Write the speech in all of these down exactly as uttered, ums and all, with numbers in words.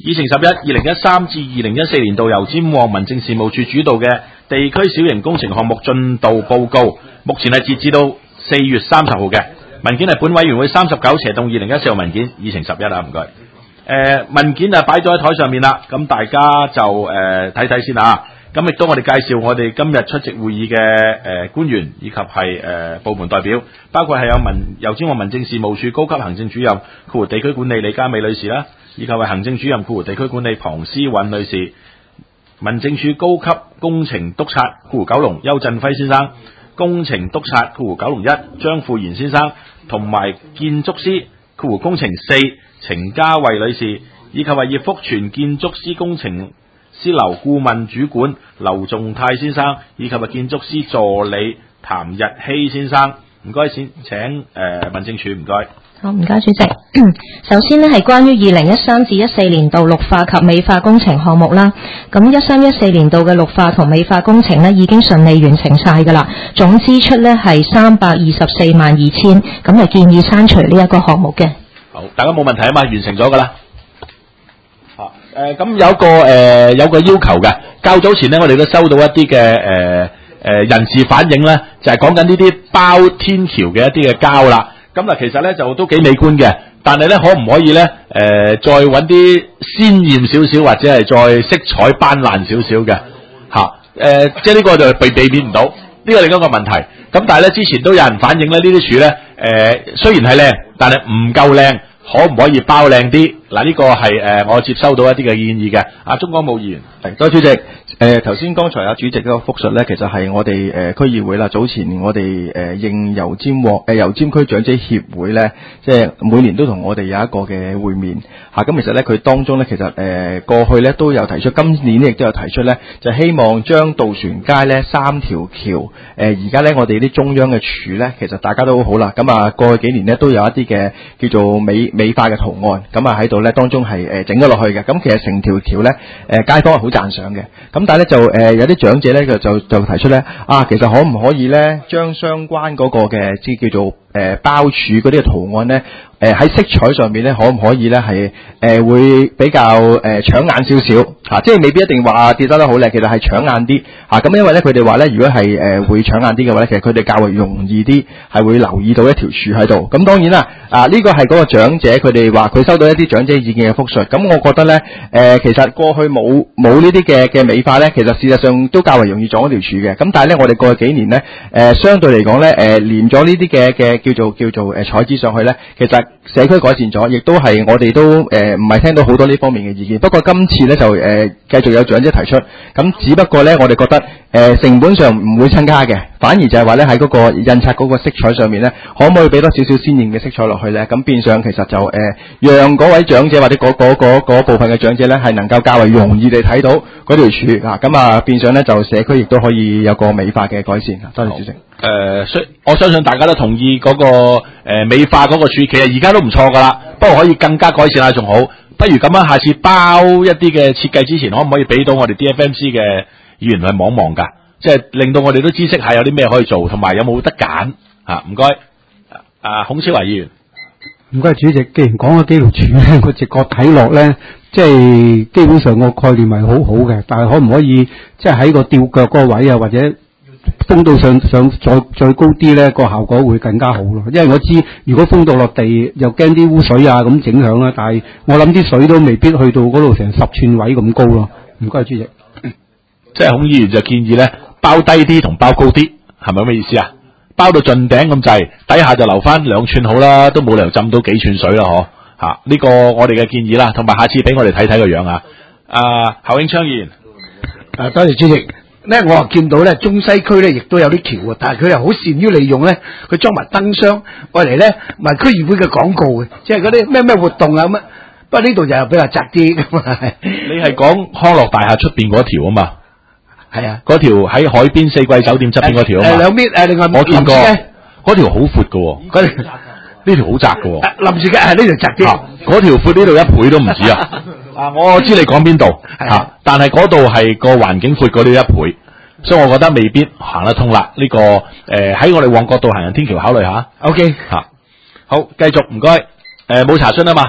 議程十一，二零一三至二零一四年度由尖旺民政事務處主導嘅地區小型工程項目進度報告，目前係截至到四月三十號嘅文件係本委員會三十九斜動二零一四號文件，議程十一啊，唔該。誒、呃、文件啊擺咗喺台上面啦，咁大家就誒睇睇先啊。咁亦都我哋介紹我哋今日出席會議嘅誒、呃、官員以及係誒、呃、部門代表，包括係有民由尖旺民政事務處高級行政主任括弧地區管理李嘉美女士啦，以及係行政主任括弧地區管理龐思韻女士，民政處高級工程督察括弧九龍邱振輝先生，工程督察括弧九龍一張富賢先生，同埋建築師括弧工程四程家慧女士，以及係葉福全建築師工程師樓顧問主管劉仲泰先生，以及係建築師助理譚日希先生。唔該，先請誒、呃、民政處唔該。 好，唔該主席。首先呢係關於二零一三至一四年度綠化及美化工程項目啦。咁一三一四年度嘅綠化同美化工程呢已經順利完成晒噶啦，總支出呢係三百二十四萬二千，咁就建議刪除呢一個項目嘅。 好，大家冇問題啊嘛，完成咗噶啦。誒咁、呃、有個誒、呃、有個要求嘅，較早前咧我哋都收到一啲嘅誒誒人士反映咧，就係講緊呢啲包天橋嘅一啲嘅膠啦。咁啊其實咧就都幾美觀嘅，但係咧可唔可以咧誒、呃、再揾啲鮮豔少少或者係再色彩斑斕少少嘅嚇誒，即係呢個就避避免唔到，呢個另一個問題。咁但係咧之前都有人反映咧呢啲柱咧誒雖然係靚，但係唔夠靚。可唔可以包靚啲？嗱，呢個係誒我接收到一啲嘅建議嘅。阿鍾光武議員， 係多謝主席。誒頭先剛才阿主席嗰個複述咧，其實係我哋誒、呃、區議會啦。早前我哋誒、呃、應油尖旺誒油尖區長者協會咧，即係每年都同我哋有一個嘅會面嚇。咁、啊、其實咧佢當中咧，其實誒、呃、過去咧都有提出，今年亦都有提出咧，就希望將渡船街咧三條橋誒而家咧我哋啲中央嘅柱咧，其實大家都好啦。咁啊過去幾年咧都有一啲嘅叫做美美化嘅圖案，咁啊喺度咧當中係誒整咗落去嘅。咁其實成條橋咧誒街坊係好讚賞嘅。咁但係咧就誒、呃、有啲長者咧就就就提出咧啊，其實可唔可以咧將相關嗰個嘅即係叫做誒、呃、包柱嗰啲嘅圖案咧誒喺色彩上面咧可唔可以咧係誒會比較誒、呃、搶眼少少嚇，即係未必一定話跌得得好靚，其實係搶眼啲嚇。咁、啊、因為咧佢哋話咧，如果係誒、呃、會搶眼啲嘅話咧，其實佢哋較為容易啲係會留意到一條柱喺度。咁當然啦，啊呢、這個係嗰個長者佢哋話佢收到一啲長者意見嘅複述。咁我覺得咧誒、呃、其實過去冇冇呢啲嘅嘅美化咧，其實事實上都較為容易撞一條柱嘅。咁但係咧我哋過去幾年咧誒、呃、相對嚟講咧誒連咗呢啲嘅嘅叫做叫做誒彩紙上去咧，其實社區改善咗，亦都係我哋都誒唔係聽到好多呢方面嘅意見。不過今次咧就誒、呃、繼續有長者提出，咁只不過咧我哋覺得誒、呃、成本上唔會增加嘅，反而就係話咧喺嗰個印刷嗰個色彩上面咧，可唔可以俾多少少鮮豔嘅色彩落去咧？咁變相其實就誒、呃、讓嗰位長者或者嗰嗰嗰嗰部分嘅長者咧係能夠較為容易地睇到嗰條柱啊，咁啊變相咧就社區亦都可以有個美化嘅改善。多謝主席。 誒，雖、呃、我相信大家都同意嗰、那個誒、呃、美化嗰個柱，其實而家都唔錯噶啦，不過可以更加改善下仲好。不如咁樣，下次包一啲嘅設計之前，可唔可以俾到我哋 D F M C 嘅議員去望望㗎？即係令到我哋都知識下有啲咩可以做，同埋有冇得揀嚇？唔該，啊孔超華議員， 唔該主席。既然講咗幾條柱咧，我直覺睇落咧，即係基本上個概念係好好嘅，但係可唔可以即係喺個吊腳嗰個位啊，或者封到上上再再高啲咧，個效果會更加好咯。因為我知如果封到落地，又驚啲污水啊咁影響啦。但係我諗啲水都未必去到嗰度成十寸位咁高咯。唔該主席。 即係孔議員就建議咧，包低啲同包高啲，係咪咁嘅意思啊？包到盡頂咁滯，底下就留翻兩寸好啦，都冇理由浸到幾寸水啦，嗬嚇？呢、這個我哋嘅建議啦，同埋下次俾我哋睇睇個樣啊。啊，侯永昌議員， 啊多謝主席。咧我又見到咧中西區咧亦都有啲橋啊，但係佢又好善於利用咧，佢裝埋燈箱，愛嚟咧賣區議會嘅廣告嘅，即係嗰啲咩咩活動啊咁啊。不過呢度就比較窄啲咁啊。 你係講康樂大廈出邊嗰條啊嘛？ 係啊， 嗰條喺海邊四季酒店側邊嗰條啊嘛。誒兩邊誒，另外我見過嗰條好闊嘅喎，嗰條呢條好窄嘅喎。臨時嘅係呢條窄啲，嗰條闊呢度一倍都唔止啊！啊，我知你講邊度嚇，但係嗰度係個環境闊過呢一倍，所以我覺得未必行得通啦。呢、這個誒喺、呃、我哋旺角道行人天橋考慮下。O K 嚇，好繼續唔該。誒冇、呃、查詢啊嘛，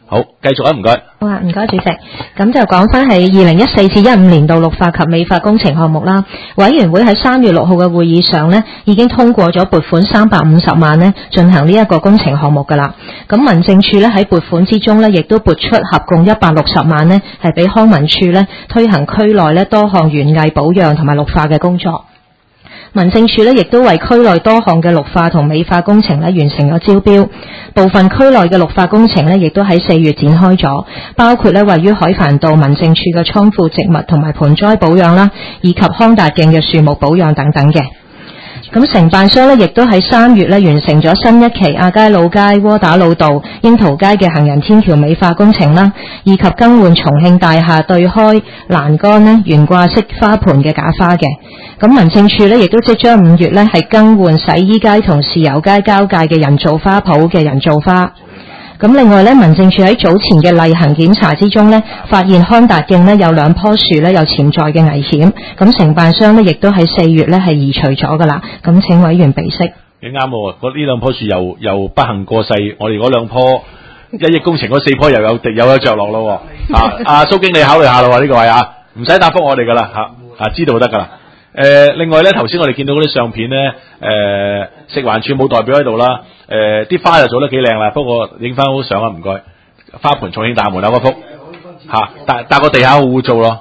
好，繼續啊，唔該。 好啊，唔該主席。咁就講翻係二零一四至一五年度綠化及美化工程項目啦。委員會喺三月六號嘅會議上呢，已經通過咗撥款三百五十萬呢進行呢一個工程項目噶啦。咁民政處呢，喺撥款之中呢，亦都撥出合共一百六十萬呢，係俾康文署呢推行區內呢多項園藝保養同埋綠化嘅工作。民政處呢亦都為區內多項嘅綠化同美化工程呢完成咗招標，部分區內嘅綠化工程呢亦都喺四月展開咗，包括呢位於海帆道民政處嘅倉庫植物同埋盆栽保養啦，以及康達徑嘅樹木保養等等嘅。咁承辦商呢亦都喺三月呢完成咗新一期亞皆老街、窩打老道、櫻桃街嘅行人天橋美化工程啦，以及更換重慶大廈對開欄杆呢懸掛式花盆嘅假花嘅。咁民政處呢亦都即將五月呢係更換洗衣街同豉油街交界嘅人造花圃嘅人造花。咁另外呢，民政處喺早前嘅例行檢查之中呢，發現康達徑呢有兩棵樹呢有潛在嘅危險，咁承辦商呢亦都喺四月呢係移除咗噶啦。咁請委員備悉。 你啱喎，嗰呢兩棵樹又又不幸過世，我哋嗰兩棵一億工程嗰四棵又有又有着落咯。啊，阿蘇經理考慮下咯，呢個係啊，唔使答覆我哋噶啦嚇，啊知道得噶啦。誒、呃，另外咧，頭先我哋見到嗰啲相片咧，誒、呃，食環署冇代表喺度啦，誒、呃，啲花又做得幾靚啦，不過影翻好相啊，唔該。花盆重慶大門口嗰幅嚇，但但個地下好污糟咯。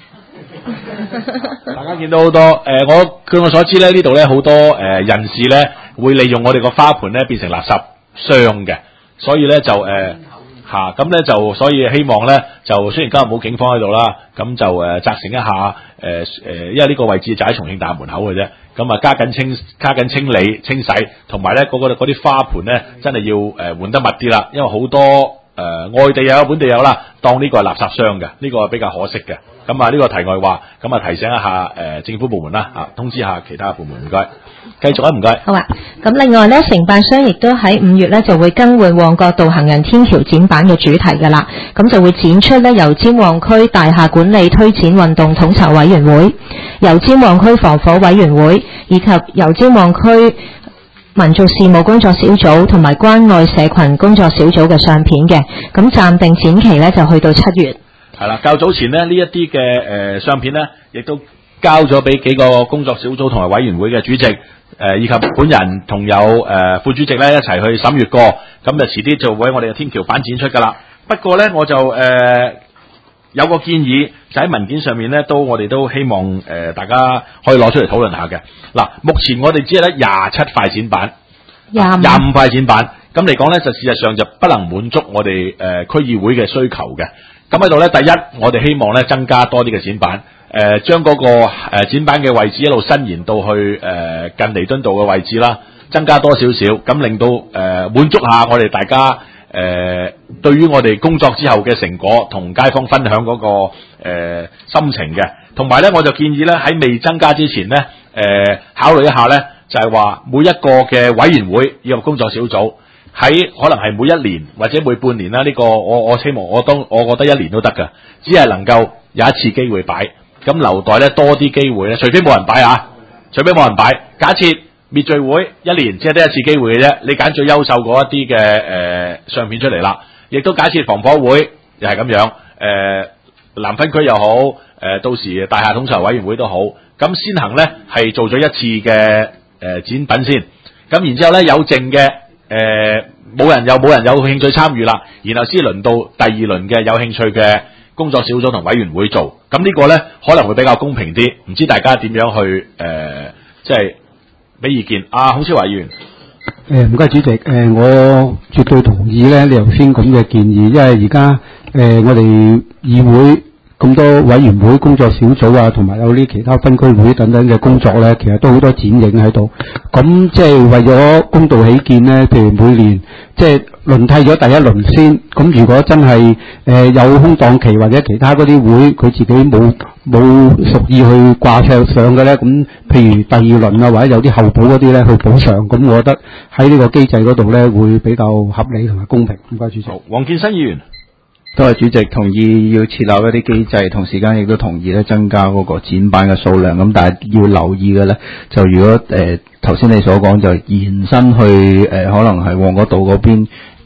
大家見到好多誒、呃，我據我所知咧，呢度咧好多誒、呃、人士咧會利用我哋個花盆咧變成垃圾箱嘅，所以咧就誒。呃吓，咁咧就所以希望咧就雖然今日冇警方喺度啦，咁就誒責成一下誒誒、呃，因為呢個位置就喺重慶大門口嘅啫，咁啊加緊清加緊清理清洗，同埋咧嗰個嗰啲花盆咧真係要誒換、呃、得密啲啦，因為好多誒、呃、外地又有本地有啦，當呢個係垃圾箱嘅，呢、這個係比較可惜嘅。咁啊呢個題外話，咁啊提醒一下誒、呃、政府部門啦，啊通知下其他部門，唔該。繼續啊，唔該。好啊， 咁另外咧，承辦商亦都喺五月咧就會更換旺角道行人天橋展板嘅主題噶啦，咁就會展出咧由尖旺區大廈管理推展運動統籌委員會、由尖旺區防火委員會以及由尖旺區民族事務工作小組同埋關愛社群工作小組嘅相片嘅，咁暫定展期咧就去到七月。 係啦，較早前呢，呢一啲嘅誒相片咧，亦都交咗俾幾個工作小組同埋委員會嘅主席。誒、呃，以及本人同有誒、呃、副主席咧一齊去審閱過，咁就遲啲就會喺我哋嘅天橋板展出噶啦。不過咧，我就誒、呃、有個建議，就喺文件上面咧，都我哋都希望誒、呃、大家可以攞出嚟討論下嘅。嗱，目前我哋只係得廿七塊展板，廿廿五塊展板，咁嚟講咧，就事實上就不能滿足我哋誒、呃、區議會嘅需求嘅。咁喺度咧，第一，我哋希望咧增加多啲嘅展板。誒、呃，將嗰、那個誒、呃、展板嘅位置一路伸延到去誒、呃、近彌敦道嘅位置啦，增加多少少，咁令到誒滿、呃、足下我哋大家誒、呃、對於我哋工作之後嘅成果，同街坊分享嗰、那個誒、呃、心情嘅。同埋咧，我就建議咧喺未增加之前咧，誒、呃、考慮一下咧，就係、是、話每一個嘅委員會以及工作小組喺可能係每一年或者每半年啦，呢、這個我我希望我當我覺得一年都得㗎，只係能夠有一次機會擺。咁留待咧多啲機會咧，除非冇人擺啊，除非冇人擺。假設滅罪會一年只係得一次機會嘅啫，你揀最優秀嗰一啲嘅誒相片出嚟啦。亦都假設防火會又係咁樣，誒、呃、南分區又好，誒、呃、到時大廈統籌委員會都好，咁先行咧係做咗一次嘅誒、呃、展品先，咁然之後咧有剩嘅誒冇人又冇人有興趣參與啦，然後先輪到第二輪嘅有興趣嘅工作小組同委員會做，咁呢個咧可能會比較公平啲，唔知大家點樣去誒，即係俾意見。啊，孔超華議員， 誒唔該主席，誒、呃、我絕對同意咧你頭先咁嘅建議，因為而家誒我哋議會咁多委員會、工作小組啊，同埋有啲其他分區會等等嘅工作咧，其實都好多剪影喺度。咁即係為咗公道起見咧，譬如每年即係輪替咗第一輪先。咁如果真係誒、呃、有空檔期或者其他嗰啲會佢自己冇冇屬意去掛上上嘅咧，咁譬如第二輪啊或者有啲候補嗰啲咧去補償，咁我覺得喺呢個機制嗰度咧會比較合理同埋公平。唔該主席。 好，黃建新議員。 多謝主席，同意要設立一啲機制，同時間亦都同意咧增加嗰個展板嘅數量。咁但係要留意嘅咧，就如果誒頭先你所講就延伸去誒、呃、可能係旺角道嗰邊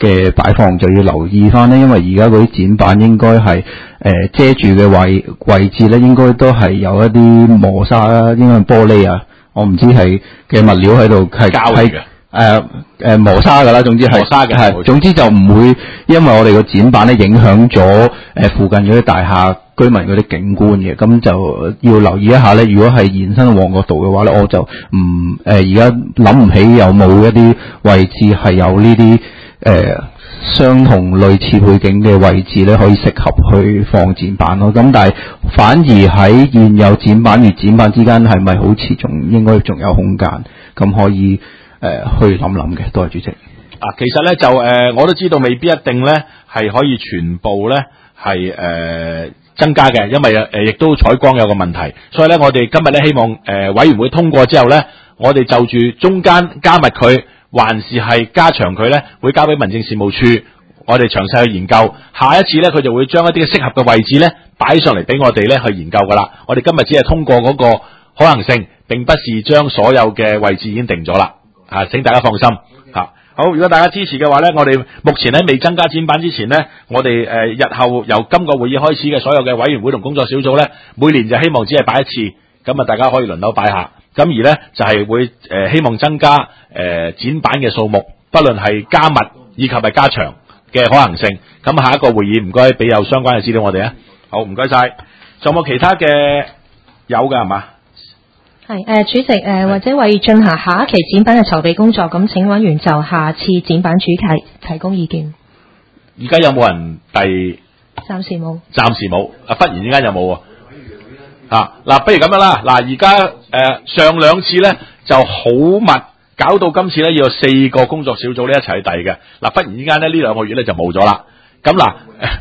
嘅擺放就要留意翻咧，因為而家嗰啲展板應該係誒遮住嘅位位置咧，應該都係有一啲磨砂啦，應該係玻璃啊，我唔知係嘅物料喺度係膠嚟嘅。 誒誒磨砂㗎啦，總之係磨砂嘅係，總之就唔會因為我哋個展板咧影響咗誒附近嗰啲大廈居民嗰啲景觀嘅，咁就要留意一下咧。如果係延伸旺角道嘅話咧，我就唔誒而家諗唔起有冇一啲位置係有呢啲誒相同類似背景嘅位置咧，可以適合去放展板咯。咁但係反而喺現有展板與展板之間係咪好似仲應該仲有空間咁可以？誒、呃，去諗諗嘅，多謝主席。 啊，其實咧就誒、呃，我都知道未必一定咧係可以全部咧係誒增加嘅，因為誒亦、呃、都採光有個問題，所以咧我哋今日咧希望誒、呃、委員會通過之後咧，我哋就住中間加密佢，還是係加長佢咧，會交俾民政事務處，我哋詳細去研究。下一次咧，佢就會將一啲適合嘅位置咧擺上嚟俾我哋咧去研究噶啦。我哋今日只係通過嗰個可行性，並不是將所有嘅位置已經定咗啦。啊，請大家放心嚇、啊。好，如果大家支持嘅話咧，我哋目前喺未增加展板之前咧，我哋誒、呃、日後由今個會議開始嘅所有嘅委員會同工作小組咧，每年就希望只係擺一次，咁啊大家可以輪流擺下。咁而咧就係、是、會誒、呃、希望增加誒、呃、展板嘅數目，不論係加密以及係加長嘅可行性。咁下一個會議唔該俾有相關嘅資料我哋啊。好，唔該晒。仲有冇其他嘅有㗎係嘛？ 係誒、呃，主席誒、呃，或者為進行下一期展板嘅籌備工作，咁請委員就下次展板主題提供意見。 而家有冇人遞？ 暫時冇。暫時冇。啊，忽然之間有冇喎？啊，嗱，不如咁樣啦。嗱，而家誒上兩次咧就好密，搞到今次咧要有四個工作小組咧一齊去遞嘅。嗱，忽然之間咧呢兩個月咧就冇咗啦。咁嗱，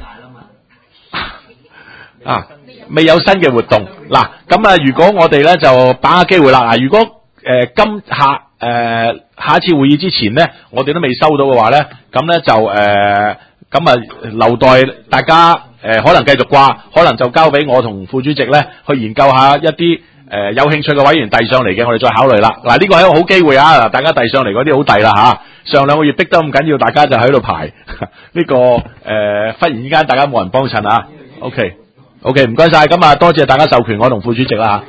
啊。未有新嘅活動，嗱咁啊！如果我哋咧就把握機會啦，嗱，如果誒、呃、今下誒、呃、下一次會議之前咧，我哋都未收到嘅話咧，咁咧就誒咁啊留待大家誒、呃、可能繼續掛，可能就交俾我同副主席咧去研究下一啲誒、呃、有興趣嘅委員遞上嚟嘅，我哋再考慮啦。嗱、啊，呢、這個係一個好機會啊！嗱，大家遞上嚟嗰啲好遞啦嚇，上兩個月逼得咁緊要，大家就喺度排呢、這個誒、呃，忽然之間大家冇人幫襯啊 ，OK。OK， 唔該晒，咁啊多謝大家授權我同副主席啦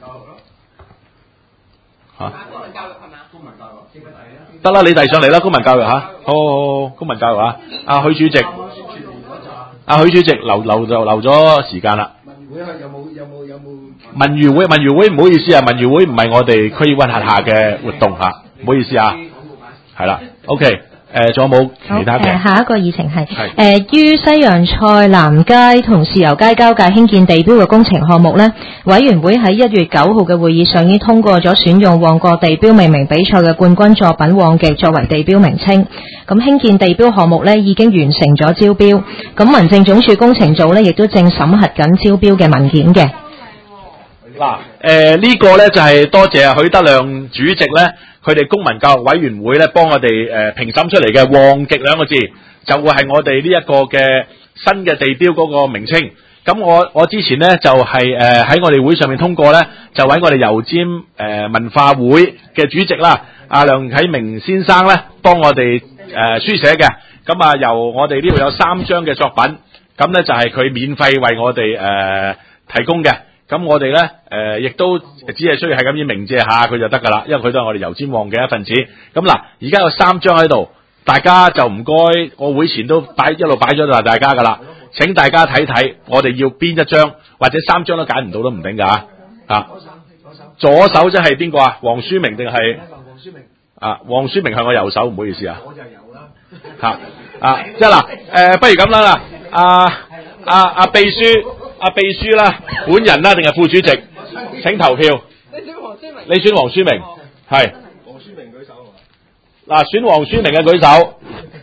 吓。吓。公民教育係咪啊？公民教育。得啦，你遞上嚟啦，公民教育吓。好好好，公民教育啊。阿許主席。阿許主席留留就留咗時間啦。文娛會有冇有冇有冇？文娛會文娛會唔好意思啊，文娛會唔係我哋區議會轄下嘅活動吓，唔好意思啊。係啦 ，OK。誒，仲有冇其他嘅？誒、呃， 下一個議程係誒，於西洋菜南街同豉油街交界興建地標嘅工程項目呢，委員會喺一月九號嘅會議上已經通過咗選用旺角地標命名比賽嘅冠軍作品旺極作為地標名稱。咁興建地標項目呢已經完成咗招標，咁民政總署工程組呢亦都正審核緊招標嘅文件嘅。 嗱，誒呢個呢就係、是、多謝許德亮主席呢。佢哋公民教育委員會咧，幫我哋誒評審出嚟嘅旺極兩個字，就會係我哋呢一個嘅新嘅地標嗰個名稱。咁我我之前咧就係誒喺我哋會上面通過咧，就揾我哋油尖誒、呃、文化會嘅主席啦，阿梁啟明先生咧，幫我哋誒、呃、書寫嘅。咁啊，由我哋呢度有三張嘅作品，咁咧就係、是、佢免費為我哋誒、呃、提供嘅。咁我哋咧，誒，亦都只係需要係咁樣鳴謝下佢就得噶啦，因為佢都係我哋油尖旺嘅一份子。咁嗱，而家有三張喺度，大家就唔該，我會前都擺一路擺咗就大家噶啦，請大家睇睇，我哋要邊一張或者三張都揀唔到都唔定噶啊。左手即係邊個啊？黃書明定係？黃書明。啊，黃書明係我右手，唔好意思啊。我就有啦。吓啊，即係嗱，誒，不如咁啦，嗱，阿阿阿秘書。阿、啊、秘書啦，本人啦，定係副主席，請投票。你選黃書明，你選黃書明，係。黃書明舉手喎。嗱，選黃書明嘅舉手。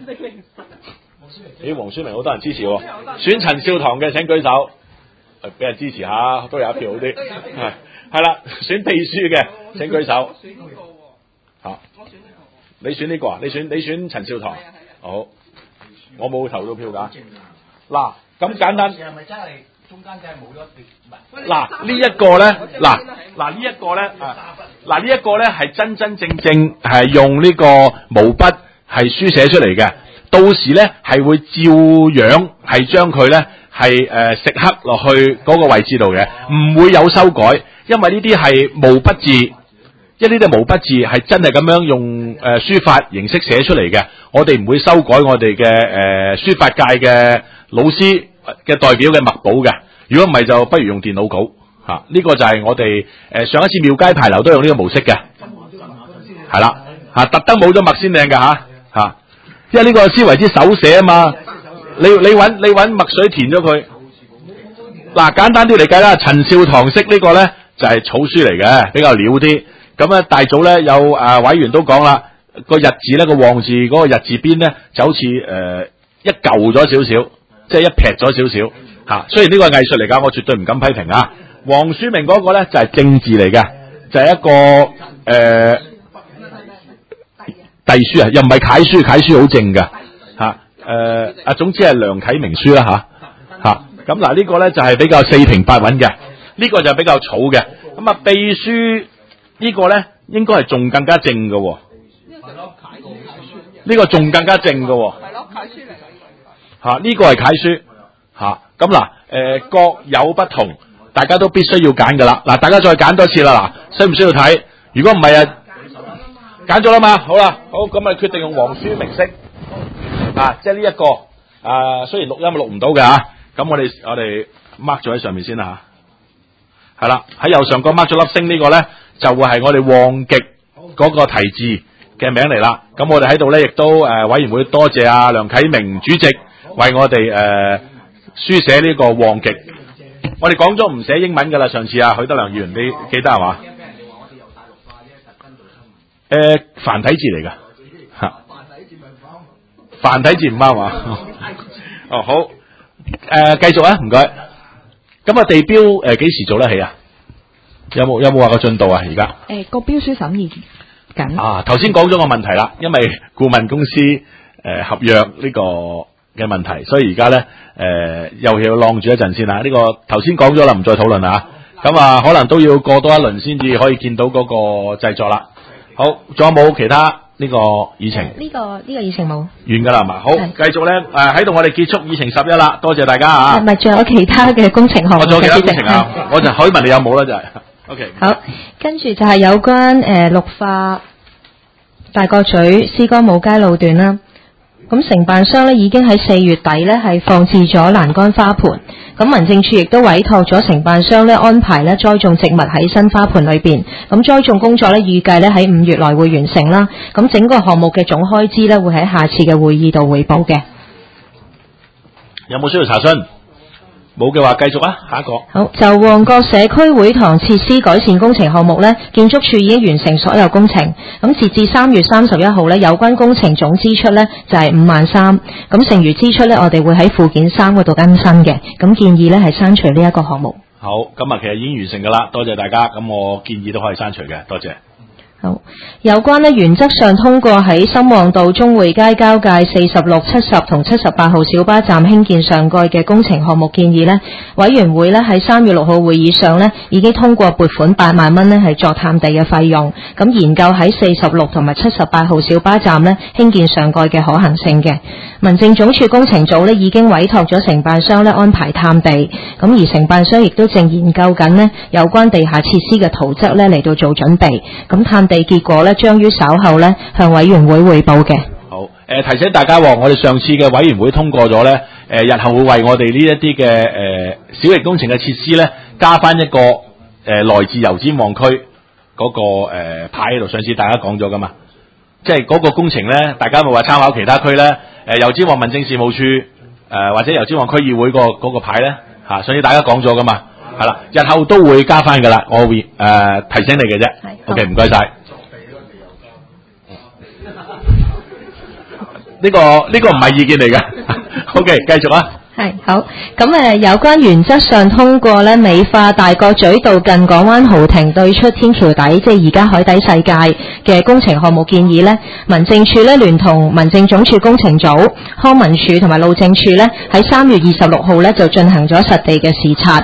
咦，黃書明好多人支持喎。選陳少棠嘅請舉手，俾人支持下，都有一票好啲。係，係啦，選秘書嘅請舉手。嚇、啊。你選呢個啊？你選你選陳少棠。好。我冇投到票㗎。嗱，咁簡單。係咪真係？中間真係冇咗嗱呢一個咧，嗱嗱呢一個咧，嗱呢一個咧係真真正正係用呢個毛筆係書寫出嚟嘅。 到時咧係會照樣係將佢咧係誒食刻落去嗰個位置度嘅，唔會有修改，因為呢啲係毛筆字，一呢啲毛筆字係真係咁樣用誒、呃、書法形式寫出嚟嘅，我哋唔會修改我哋嘅誒書法界嘅老師嘅代表嘅墨寶嘅，如果唔係就不如用電腦稿吓，呢、啊這個就係我哋誒、呃、上一次廟街牌樓都用呢個模式嘅，係啦吓，特登冇咗墨先靚嘅吓吓，因為呢個先為之手寫啊嘛，你你揾你揾墨水填咗佢，嗱簡單啲嚟計啦，陳少棠式呢個咧就係、是、草書嚟嘅，比較潦啲，咁咧大早咧有誒、呃、委員都講啦，個日字咧個旺字嗰個日字邊咧就好似誒、呃、一舊咗少少，即係一撇咗少少吓，雖然呢個係藝術嚟噶，我絕對唔敢批評啊。黃書明嗰個咧就係、是、正字嚟嘅，就係、是、一個誒隸書啊，又唔係楷書，楷書好正噶吓，誒啊總之係梁啟明書啦吓吓，咁嗱呢個咧就係、是、比較四平八穩嘅，呢、這個就比較草嘅，咁啊秘書呢個咧應該係仲更加正嘅、哦，呢個仲更加正嘅、哦，係咯楷書嚟吓，呢、這個係楷書吓，咁嗱誒各有不同。大家都必須要揀噶啦，嗱，大家再揀多次啦，嗱，需唔需要睇？如果唔係啊，揀咗啦嘛，好啦，好，咁啊決定用黃書明式，啊，即係呢一個，啊，雖然錄音錄唔到嘅吓，咁我哋我哋 mark 咗喺上面先啦吓，係啦，喺右上角 mark 咗粒星呢個咧，就會係我哋旺極嗰個題字嘅名嚟啦。咁我哋喺度咧，亦都誒、呃、委員會多謝阿梁啟明主席為我哋誒、呃、書寫呢個旺極。我哋講咗唔寫英文噶啦，上次啊許德良議員你記得係嘛？誒、呃，繁體字嚟噶，吓，繁體字唔啱嘛？哦好，誒、呃、繼續啊，唔該。咁啊地標誒幾時做得起啊？有冇有冇話個進度啊？而家誒個標書審議緊。啊， 頭先講咗個問題啦，因為顧問公司誒、呃、合約呢個嘅問題，所以而家咧誒又要晾住一陣先啦。呢、這個頭先講咗啦，唔再討論啦。咁啊，可能都要過多一輪先至可以見到嗰個製作啦。好，仲有冇其他呢個議程？ 呢、這個呢、這個議程冇完噶啦，係嘛？好，繼續咧誒喺度，我哋結束議程十一啦。多謝大家啊！ 係咪仲有其他嘅工程項目？ 我仲有其他工程啊！我就可以問你有冇啦，就係。O K。 好，跟住就係有關誒、呃、綠化大角咀絲歌舞街路段啦。咁承辦商咧已經喺四月底咧係放置咗欄杆花盆，咁民政處亦都委託咗承辦商咧安排咧栽種植物喺新花盆裏邊，咁栽種工作咧預計咧喺五月內會完成啦。咁整個項目嘅總開支咧會喺下次嘅會議度匯報嘅。 有冇需要查詢？冇嘅話繼續啊，下一個。 好，就旺角社區會堂設施改善工程項目呢，建築署已經完成所有工程。咁截至三月三十一號呢，有關工程總支出呢就係五萬三。咁剩餘支出呢，我哋會喺附件三嗰度更新嘅。咁建議呢係刪除呢一個項目。 好，咁啊其實已經完成噶啦，多謝大家。咁我建議都可以刪除嘅，多謝。 好，有關呢原則上通過喺深旺道中匯街交界四十六、七十同七十八號小巴站興建上蓋嘅工程項目建議呢，委員會呢喺三月六號會議上呢已經通過撥款八萬蚊呢係作探地嘅費用，咁研究喺四十六同埋七十八號小巴站呢興建上蓋嘅可行性嘅。民政總署工程組呢已經委託咗承辦商呢安排探地，咁而承辦商亦都正研究緊呢有關地下設施嘅圖則呢嚟到做準備，咁探地結果咧，將於稍後咧向委員會匯報嘅。 好，誒、呃、提醒大家，我哋上次嘅委員會通過咗咧，誒、呃、日後會為我哋呢一啲嘅誒小型工程嘅設施咧，加翻一個誒、呃、來自油尖旺區嗰、那個誒、呃、牌喺度。上次大家講咗噶嘛，即係嗰個工程咧，大家咪話參考其他區咧，誒、呃、油尖旺民政事務處誒、呃、或者油尖旺區議會、那個嗰、那個牌咧嚇、啊，上次大家講咗噶嘛，係啦，日後都會加翻噶啦，我會誒、呃、提醒你嘅啫。OK， 唔該晒。呢、這個呢、這個唔係意見嚟嘅，OK，繼續啊。 係好，咁誒有關原則上通過咧美化大角咀道近港灣豪庭對出天橋底，即係而家海底世界嘅工程項目建議咧，民政處咧聯同民政總署工程組、康文署同埋路政署咧喺三月二十六號咧就進行咗實地嘅視察。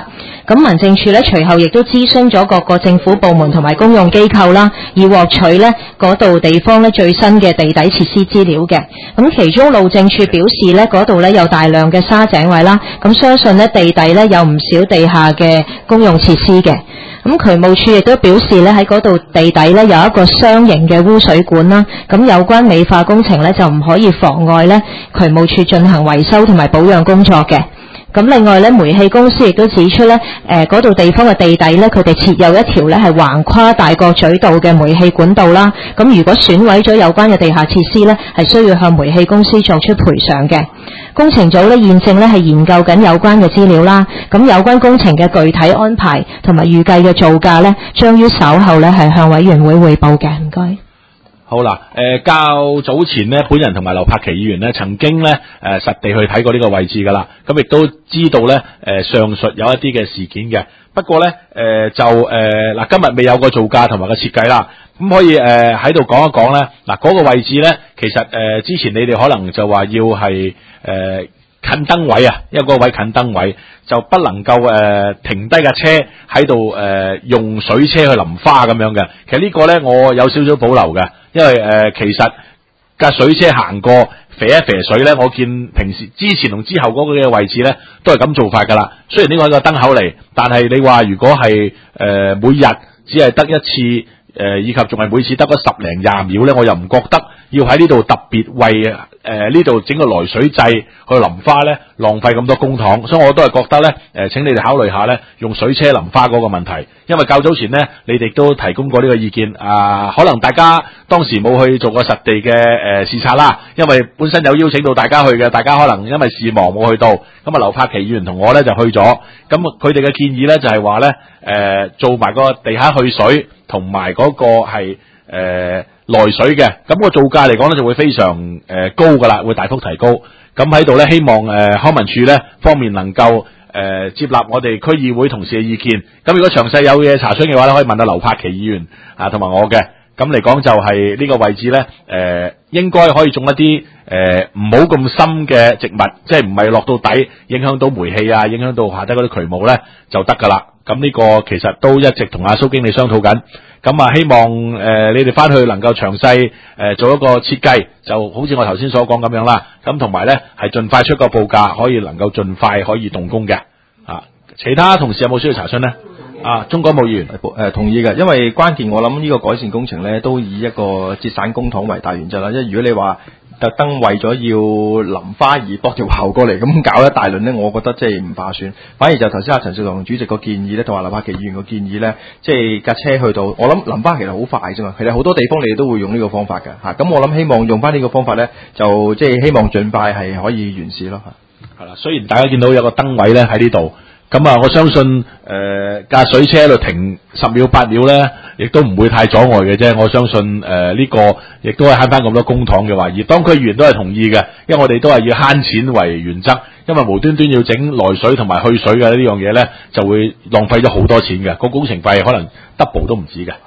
咁民政處咧隨後亦都諮詢咗各個政府部門同埋公用機構啦，以獲取咧嗰度地方咧最新嘅地底設施資料嘅。咁其中路政處表示咧，嗰度咧有大量嘅沙井位啦，咁相信咧地底咧有唔少地下嘅公用設施嘅。咁渠務處亦都表示咧，喺嗰度地底咧有一個雙型嘅污水管啦，咁有關美化工程咧就唔可以妨礙咧渠務處進行維修同埋保養工作嘅。咁另外咧，煤氣公司亦都指出咧，誒嗰度地方嘅地底咧，佢哋設有一條咧係橫跨大角咀道嘅煤氣管道啦。咁如果損毀咗有關嘅地下設施咧，係需要向煤氣公司作出賠償嘅。工程組咧現正咧係研究緊有關嘅資料啦。咁有關工程嘅具體安排同埋預計嘅造價咧，將於稍後咧係向委員會匯報嘅。唔該。 好啦，誒、呃、較早前呢，本人同埋劉柏祺議員呢曾經呢誒、呃、實地去睇過呢個位置㗎啦，咁亦都知道呢誒、呃、上述有一啲嘅事件嘅。不過呢，誒、呃、就誒嗱、呃、今日未有個造價同埋個設計啦，咁可以誒喺度講一講呢。嗱、那、嗰個位置呢，其實誒、呃、之前你哋可能就話要係誒、呃、近燈位啊，因為嗰個位近燈位就不能夠誒、呃、停低架車喺度誒用水車去淋花咁樣嘅。其實呢個呢，我有少少保留嘅。因為誒、呃，其實架水車行過肥一肥水咧，我見平時之前同之後嗰個嘅位置咧，都係咁做法噶啦。雖然呢個係個燈口嚟，但係你話如果係誒、呃、每日只係得一次誒、呃，以及仲係每次得嗰十零廿秒咧，我又唔覺得要喺呢度特別為誒呢度整個來水掣去淋花咧，浪費咁多公帑，所以我都係覺得咧，誒、呃，請你哋考慮下咧，用水車淋花嗰個問題。因為較早前咧，你哋都提供過呢個意見，啊、呃，可能大家當時冇去做過實地嘅誒、呃、視察啦，因為本身有邀請到大家去嘅，大家可能因為事忙冇去到，咁啊劉柏祺議員同我咧就去咗，咁佢哋嘅建議咧就係話咧，誒、呃，做埋個地下去水同埋嗰個係誒。呃內水嘅，咁、那個造價嚟講咧就會非常誒、呃、高噶啦，會大幅提高。咁喺度咧，希望誒、呃、康文署咧方面能夠誒、呃、接納我哋區議會同事嘅意見。咁如果詳細有嘢查詢嘅話咧，可以問下劉柏祺議員啊同埋我嘅。咁嚟講就係呢個位置咧，誒、呃、應該可以種一啲誒唔好咁深嘅植物，即係唔係落到底影響到煤氣啊，影響到下底嗰啲渠務咧就得噶啦。咁呢個其實都一直同阿蘇經理商討緊。咁啊，希望誒、呃、你哋翻去能夠詳細誒做一個設計，就好似我頭先所講咁樣啦。咁同埋咧係盡快出個報價，可以能夠盡快可以動工嘅。啊，其他同事有冇需要查詢呢？啊，鍾國務議員誒、呃、同意嘅，因為關鍵我諗呢個改善工程咧都以一個節省公帑為大原則啦。因為如果你話特登為咗要淋花而駁條喉過嚟咁搞一大輪咧，我覺得即係唔划算。反而就頭先阿陳少棠主席個建議咧，同埋劉柏祺議員個建議咧，即係架車去到，我諗淋花其實好快啫嘛。其實好多地方你哋都會用呢個方法嘅嚇。咁、啊、我諗希望用翻呢個方法咧，就即係希望盡快係可以完事咯嚇。係啦，雖然大家見到有個燈位咧喺呢度。咁啊，我相信誒架、呃、水車喺度停十秒八秒咧，亦都唔會太阻礙嘅啫。我相信誒呢、呃這個亦都係慳翻咁多公帑嘅話，而當區議員都係同意嘅，因為我哋都係要慳錢為原則，因為無端端要整來水同埋去水嘅呢樣嘢咧，就會浪費咗好多錢嘅，個工程費可能 double 都唔止嘅。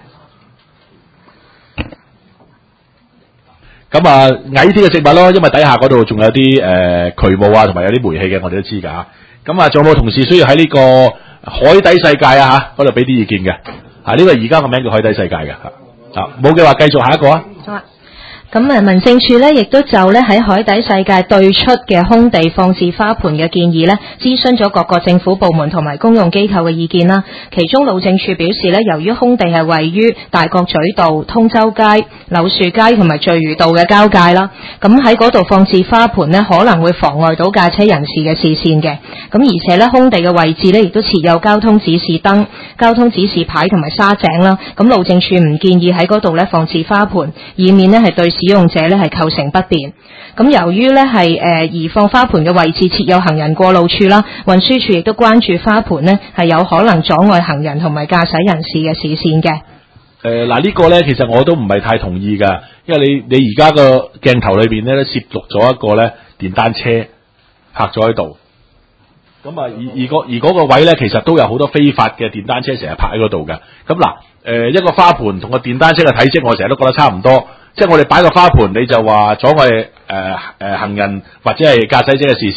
咁啊，矮啲嘅植物咯，因為底下嗰度仲有啲誒、呃、渠務啊，同埋有啲煤氣嘅，我哋都知㗎嚇。咁啊，仲有冇同事需要喺呢個海底世界啊嚇嗰度俾啲意見嘅？啊，呢、這個而家個名叫海底世界嘅嚇。啊，冇嘅話繼續下一個啊。好啊。 咁誒，民政處咧亦都就咧喺海底世界對出嘅空地放置花盆嘅建議咧，諮詢咗各個政府部門同埋公用機構嘅意見啦。其中路政處表示咧，由於空地係位於大角咀道、通州街、柳樹街同埋聚魚道嘅交界啦，咁喺嗰度放置花盆咧，可能會妨礙到駕車人士嘅視線嘅。咁而且咧，空地嘅位置咧，亦都設有交通指示燈、交通指示牌同埋沙井啦。咁路政處唔建議喺嗰度咧放置花盆，以免咧係對使用者咧係構成不便。咁由於咧係誒移放花盆嘅位置設有行人過路處啦，運輸處亦都關注花盆呢係有可能阻礙行人同埋駕駛人士嘅視線嘅。 誒嗱呢個咧其實我都唔係太同意㗎，因為你你而家個鏡頭裏邊咧都攝錄咗一個咧電單車泊咗喺度。咁啊，而而個而嗰個位咧，其實都有好多非法嘅電單車成日泊喺嗰度嘅。咁嗱，誒、呃、一個花盆同個電單車嘅體積，我成日都覺得差唔多。即係我哋擺個花盆，你就話阻礙誒誒行人或者係駕駛者嘅視線。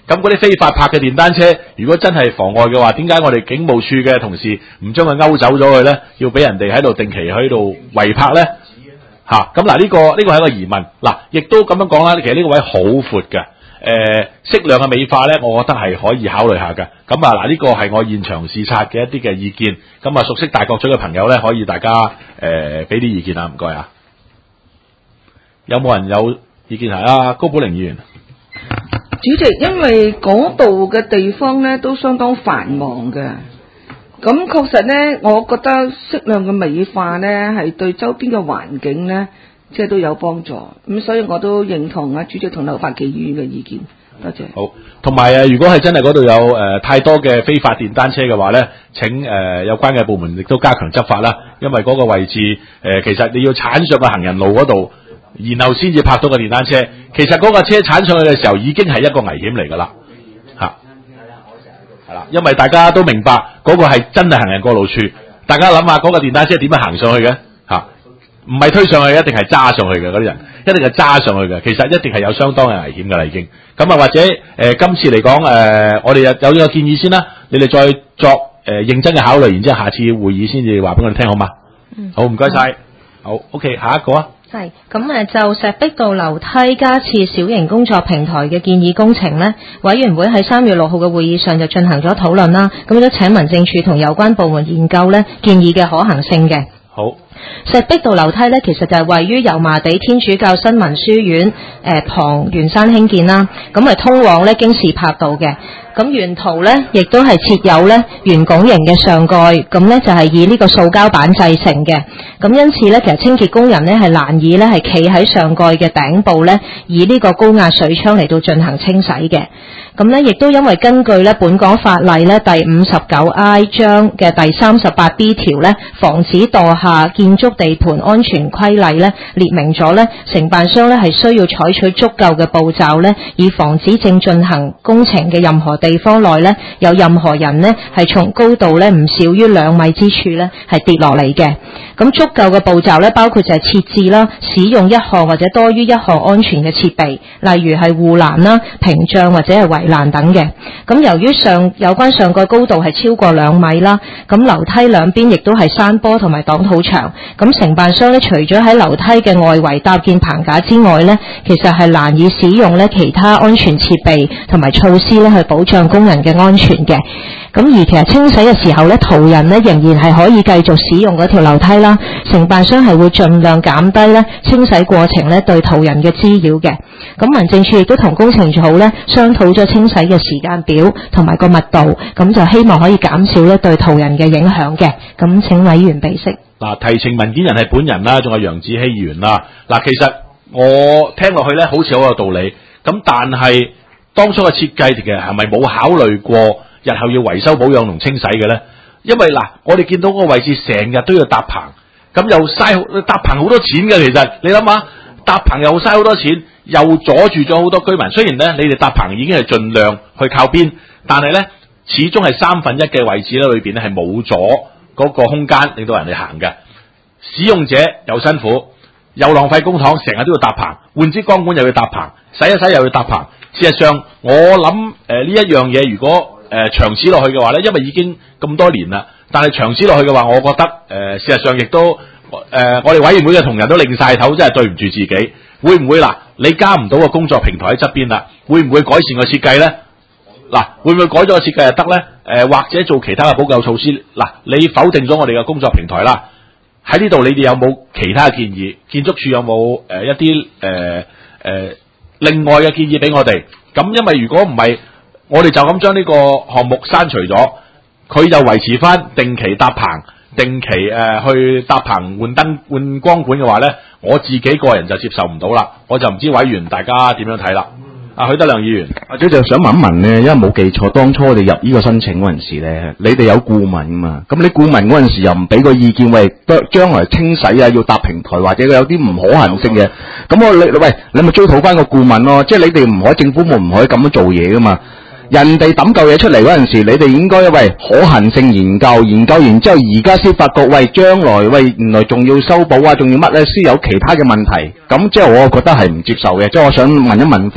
咁嗰啲非法泊嘅電單車，如果真係妨礙嘅話，點解我哋警務處嘅同事唔將佢勾走咗佢咧？要俾人哋喺度定期喺度違泊咧？吓，咁嗱呢個呢、呢個係一個疑問。嗱，亦都咁樣講啦，其實呢個位好闊嘅，誒、呃，適量嘅美化咧，我覺得係可以考慮下嘅。咁啊嗱，呢個係我現場視察嘅一啲嘅意見。咁啊，熟悉大角咀嘅朋友咧，可以大家誒俾啲意見啊，唔該啊。有冇人有意見係啊？高寶玲議員。 主席，因為嗰度嘅地方咧都相當繁忙嘅，咁確實咧，我覺得適量嘅美化咧係對周邊嘅環境咧，即係都有幫助。咁所以我都認同啊主席同劉發奇議員嘅意見。多謝。好， 同埋誒，如果係真係嗰度有誒、呃、太多嘅非法電單車嘅話咧，請誒、呃、有關嘅部門亦都加強執法啦。因為嗰個位置誒、呃，其實你要鏟上個行人路嗰度，然後先至泊到個電單車。其實嗰個車鏟上去嘅時候，已經係一個危險嚟㗎啦，嚇係啦。因為大家都明白嗰、嗰個係真係行人過路處。大家諗下嗰個電單車點樣行上去嘅嚇？唔係推上去，一定係揸上去嘅嗰啲人，一定係揸上去嘅。其實一定係有相當嘅危險㗎啦，已經。咁啊，或者誒、呃、今次嚟講誒，我哋有有呢個建議先啦，你哋再作誒、呃、認真嘅考慮，然之後下次會議先至話俾我哋聽，好嘛？嗯。好，唔該晒。好 ，OK，下一個啊。 係咁誒，就石壁道樓梯加設小型工作平台嘅建議工程呢，委員會喺三月六號嘅會議上就進行咗討論啦。咁都請民政處同有關部門研究呢建議嘅可行性嘅。 好。 石壁道樓梯呢，其實就係位於油麻地天主教新民書院誒、呃、旁圓山興建啦。咁係通往呢京士柏道嘅。咁沿途呢，亦都係設有呢圓拱形嘅上蓋，咁呢就係以呢個塑膠板製成嘅。咁因此呢，其實清潔工人呢係難以呢係企喺上蓋嘅頂部呢，以呢個高壓水槍嚟到進行清洗嘅。咁呢，亦都因為根據呢本港法例呢第五十九 I 章嘅第三十八 B 條呢，防止墮下建築地盤安全規例呢，列明咗呢承辦商呢係需要採取足夠嘅步驟呢，以防止正進行工程嘅任何地方內呢有任何人呢係從高度呢唔少於兩米之處呢係跌落嚟嘅。咁足夠嘅步驟呢，包括就係設置啦、使用一項或者多於一項安全嘅設備，例如係護欄啦、屏障或者係圍欄等嘅。咁由於上有關上蓋高度係超過兩米啦，咁樓梯兩邊亦都係山坡同埋擋土牆。咁承辦商呢，除咗喺樓梯嘅外圍搭建棚架之外呢，其實係難以使用呢其他安全設備同埋措施呢去保障工人嘅安全嘅。咁而其實清洗嘅時候呢，途人呢仍然係可以繼續使用嗰條樓梯啦。承辦商係會盡量減低呢清洗過程呢對途人嘅滋擾嘅。咁民政處亦都同工程組呢商討咗清洗嘅時間表同埋個密度，咁就希望可以減少呢對途人嘅影響嘅。咁請委員備悉。嗱， 提呈文件人係本人啦，仲有楊子希議員啦。嗱，其實我聽落去呢好似好有道理，咁但係當初嘅設計其實係咪冇考慮過日後要維修保養同清洗嘅呢？因為嗱，我哋見到個位置成日都要搭棚，咁又嘥搭棚好多錢嘅。其實你諗下，搭棚又嘥好多錢，又阻住咗好多居民。雖然呢，你哋搭棚已經係盡量去靠邊，但係呢，始終係三分一嘅位置咧，裏邊咧係冇咗嗰個空間令到人哋行嘅。使用者又辛苦，又浪費公帑，成日都要搭棚，換支鋼管又要搭棚，洗一洗又要搭棚。事實上，我諗誒呢一樣嘢，如果誒、呃、長此落去嘅話咧，因為已經咁多年啦，但係長此落去嘅話，我覺得誒、呃、事實上亦都誒、呃、我哋委員會嘅同仁都擰晒頭，真係對唔住自己。會唔會嗱？你加唔到個工作平台喺側邊啦，會唔會改善個設計咧？嗱，會唔會改咗個設計就得咧？誒、呃、或者做其他嘅補救措施？嗱，你否定咗我哋嘅工作平台啦，喺呢度你哋有冇其他嘅建議？建築署有冇誒、呃、一啲誒誒另外嘅建議俾我哋？咁因為如果唔係，我哋就咁將呢個項目刪除咗，佢就維持翻定期搭棚、定期誒、呃、去搭棚換燈換光管嘅話咧，我自己個人就接受唔到啦。我就唔知委員大家點樣睇啦。阿許德亮議員， 或者就想問一問咧，因為冇記錯，當初我哋入呢個申請嗰陣時咧，你哋有顧問㗎嘛？咁你顧問嗰陣時又唔俾個意見，喂，將來清洗啊要搭平台或者有啲唔可行性嘅，咁我你喂你咪追討翻個顧問咯，即係你哋唔可以政府部唔可以咁樣做嘢㗎嘛？人哋抌嚿嘢出嚟嗰陣時，你哋應該喂可行性研究，研究完之後而家先發覺，喂將來喂原來仲要修補啊，仲要乜咧，先有其他嘅問題，咁即係我覺得係唔接受嘅，即係我想問一問翻。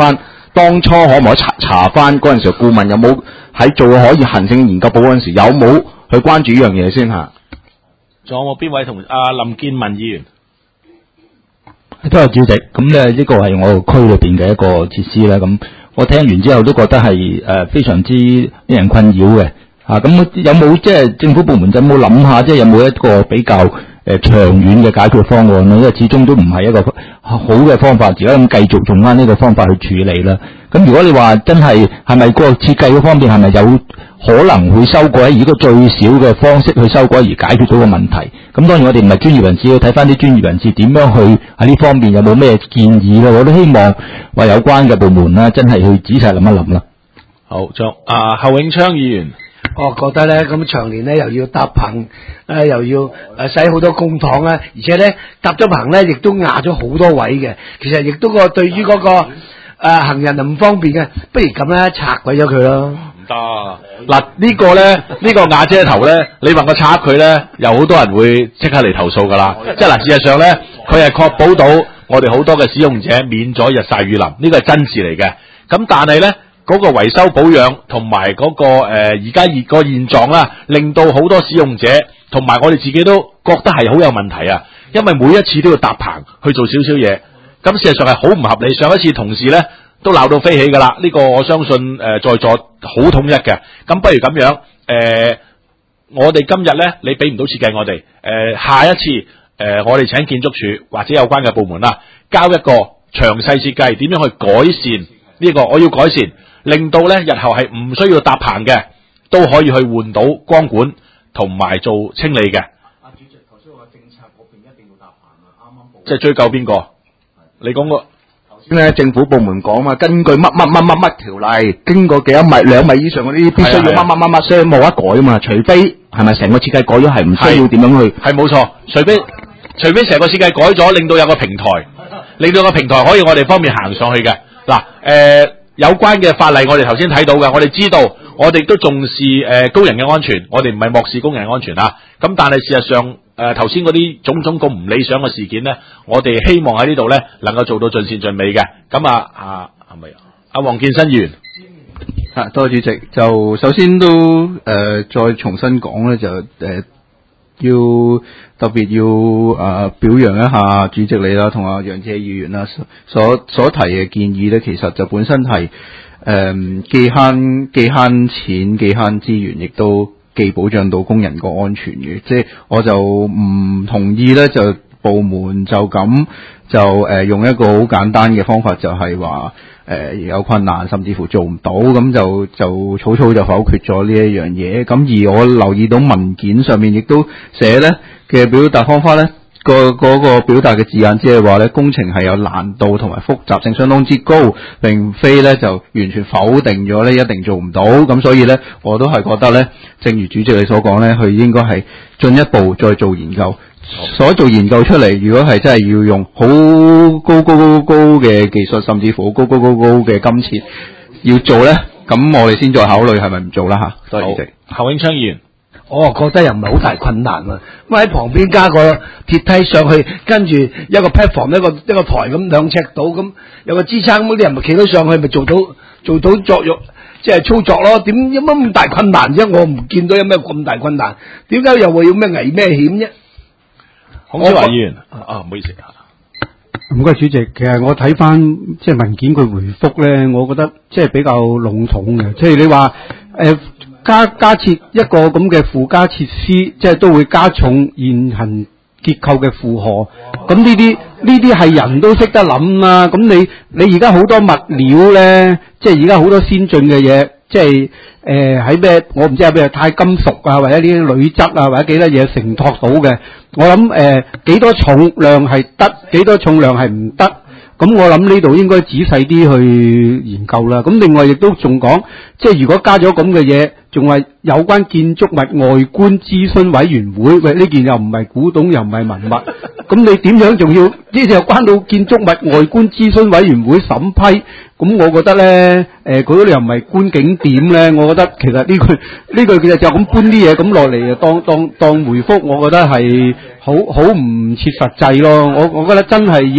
當初可唔可以查查翻嗰陣時顧問有冇喺做可以行政研究部嗰陣時有冇去關注呢樣嘢先嚇？ 仲有冇邊位同阿林建文議員？ 多謝主席。咁咧呢個係我個區裏邊嘅一個設施啦。咁我聽完之後都覺得係誒、呃、非常之令人困擾嘅。啊，咁有冇即係政府部門有冇諗下，即係有冇一個比較誒、呃、長遠嘅解決方案咧？因為始終都唔係一個好嘅方法，而家咁繼續用翻呢個方法去處理啦。咁如果你話真係係咪個設計嗰方面係咪有可能會修改，以一個最少嘅方式去修改而解決到個問題？咁當然我哋唔係專業人士，要睇翻啲專業人士點樣去喺呢方面有冇咩建議啦。我都希望話有關嘅部門啦，真係去仔細諗一諗啦。 好，仲啊侯永昌議員。 我覺得咧，咁長年咧又要搭棚，誒又要誒使好多公帑啦，而且咧搭咗棚咧，亦都壓咗好多位嘅。其實亦都個對於嗰、那個誒、呃、行人唔方便嘅，不如咁咧拆鬼咗佢咯。 唔得嗱，呢個咧呢個瓦遮頭咧，你話我拆佢咧，有好多人會即刻嚟投訴噶啦。即係嗱，事實上咧，佢係確保到我哋好多嘅使用者免咗日曬雨淋，呢個係真事嚟嘅。咁但係咧。嗰個維修保養同埋嗰個誒而家熱個現狀啦，令到好多使用者同埋我哋自己都覺得係好有問題啊！因為每一次都要搭棚去做少少嘢，咁事實上係好唔合理。上一次同事咧都鬧到飛起㗎啦，呢、這個我相信誒、呃、在座好統一嘅。咁不如咁樣誒、呃，我哋今日咧你俾唔到設計我哋，誒、呃、下一次誒、呃、我哋請建築署或者有關嘅部門啦，交一個詳細設計，點樣去改善呢、這個？我要改善。令到咧日後係唔需要搭棚嘅，都可以去換到光管同埋做清理嘅。阿主席，頭先我嘅政策嗰邊一定要搭棚啊，啱啱即係追究邊個？你講個頭先咧，政府部門講嘛，根據乜乜乜乜乜條例，經過幾多米兩米以上嗰啲，必須要乜乜乜乜，所以冇得改啊嘛。除非係咪成個設計改咗，係唔需要點樣去？係冇錯，除非除非成個設計改咗，令到有個平台，令到個平台可以我哋方面行上去嘅。嗱，誒、呃。有關嘅法例我哋頭先睇到嘅，我哋知道，我哋都重視誒、呃、工人嘅安全，我哋唔係漠視工人安全啊。咁但係事實上誒頭先嗰啲種種咁唔理想嘅事件咧，我哋希望喺呢度咧能夠做到盡善盡美嘅。咁啊啊係咪阿黃建新議員？ 啊，多謝主席。就首先都誒、呃、再重新講咧，就誒。呃要特別要誒、呃、表揚一下主席你啦，同阿楊志議員啦所所提嘅建議咧，其實就本身係誒、呃、既慳既慳錢既慳資源，亦都既保障到工人個安全嘅。即係我就唔同意咧，就部門就咁就誒、呃、用一個好簡單嘅方法，就係話誒有困難，甚至乎做唔到，咁就就草草就否決咗呢一樣嘢。咁而我留意到文件上面亦都寫咧嘅表達方法咧，個嗰個表達嘅字眼，即係話咧工程係有難度同埋複雜性相當之高，並非咧就完全否定咗咧一定做唔到。咁所以咧我都係覺得咧，正如主席你所講咧，佢應該係進一步再做研究。所做研究出嚟，如果係真係要用好高高高高嘅技術，甚至乎好高高高高嘅金錢要做咧，咁我哋先再考慮係咪唔做啦吓。多謝主席。 侯永昌議員， 我啊覺得又唔係好大困難啊，咁喺旁邊加個鐵梯上去，跟住一個 platform 一個一個台咁兩尺到，咁有個支撐，咁啲人咪企到上去，咪做到做到作用，即係操作咯。點有乜咁大困難啫？我唔見到有咩咁大困難。點解又話要咩危咩險啫？ 孔子華議員，啊，唔好意思啊， 唔該主席。其實我睇翻即係文件佢回覆咧，我覺得即係比較籠統嘅。即係你話誒、呃、加加設一個咁嘅附加設施，即係都會加重現行結構嘅負荷。咁呢啲呢啲係人都識得諗啦。咁你你而家好多物料咧，即係而家好多先進嘅嘢。即係誒喺咩？我唔知係咩鈦金屬啊，或者呢啲鋁質啊，或者幾多嘢承托到嘅。我諗誒幾多重量係得，幾多重量係唔得。咁我諗呢度應該仔細啲去研究啦。咁另外亦都仲講，即係如果加咗咁嘅嘢，仲係有關建築物外觀諮詢委員會，喂呢件又唔係古董又唔係文物，咁你點樣仲要呢？就關到建築物外觀諮詢委員會審批，咁我覺得咧，誒嗰啲又唔係觀景點咧，我覺得其實呢句呢句其實就咁搬啲嘢咁落嚟，當當當回覆，我覺得係好好唔切實際咯。我我覺得真係要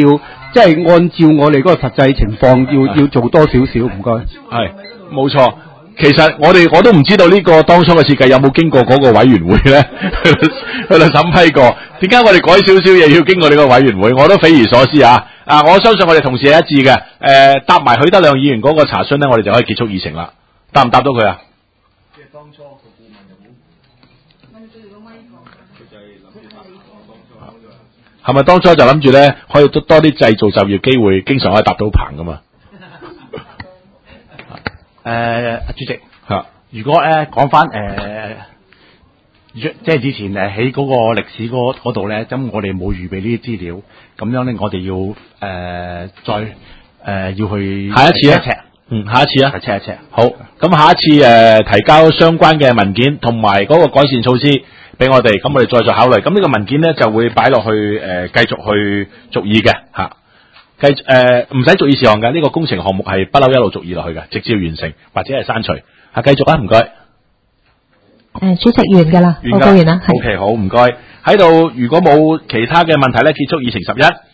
即係按照我哋嗰個實際情況，要要做多少少，唔該。 係，冇錯。其實我哋我都唔知道呢個當初嘅設計有冇經過嗰個委員會咧，去到審批過。點解我哋改少少嘢要經過呢個委員會？我都匪夷所思啊！啊，我相信我哋同事係一致嘅。誒、呃，答埋許德亮議員嗰個查詢咧，我哋就可以結束議程啦。答唔答到佢啊？即係當初個顧問有冇？係咪當初就諗住咧，可以多多啲製造就業機會，經常可以搭到棚噶嘛？ 誒、呃，主席，嚇，如果咧講翻誒，即係以前誒喺嗰個歷史嗰嗰度咧，咁我哋冇預備呢啲資料，咁樣咧我哋要誒、呃、再誒、呃、要去下一次啊，嗯，下一次啊， check 一 check。 好，咁下一次誒、呃、提交相關嘅文件同埋嗰個改善措施俾我哋，咁我哋再作考慮。咁呢個文件咧就會擺落去誒、呃、繼續去續議嘅嚇。繼誒唔使續議事項嘅，呢、這個工程項目係不嬲一路續議落去嘅，直至完成或者係刪除。嚇，繼續啊，唔該。 誒，主席完㗎啦，報告完啦。 O K，好，唔該。喺度，如果冇其他嘅問題咧，結束議程十一。